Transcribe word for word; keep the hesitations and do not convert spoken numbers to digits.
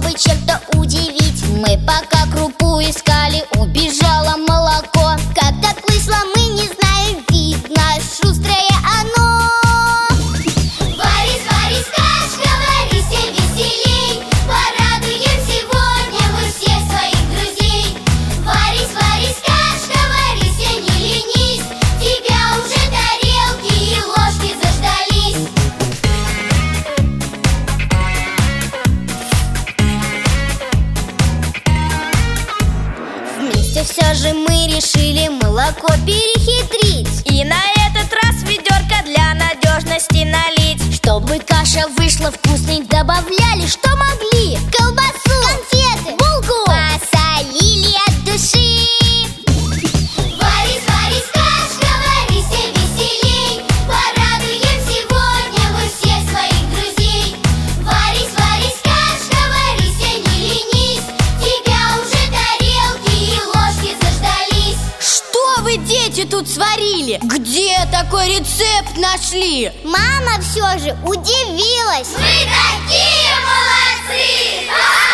чтобы чем-то удивить. Мы пока крупу искали, убежало молоко. Как так вышло, мы не знаем, видно, шустрое оно. Варись, варись, кашка, варись и веселей. Порадуем сегодня мы всех своих друзей. Варись, варись, кашка, варись и не ленись. Тебя уже тарелки и ложки заждались. Вместе все же мы решили молоко перехитрить И на этот раз ведерко для надежности налить. Чтобы каша вышла вкусной, добавляли, что могли: колбасу, конфеты, булку, посолили от души. Варись, варись, кашка, варись и веселей. Порадуем сегодня мы всех своих друзей. Варись, варись, кашка, варись и не ленись. Тебя уже тарелки и ложки заждались. Что вы, дети, тут сварили? Где такой рецепт нашли? Мама все же удивилась. Мы такие молодцы!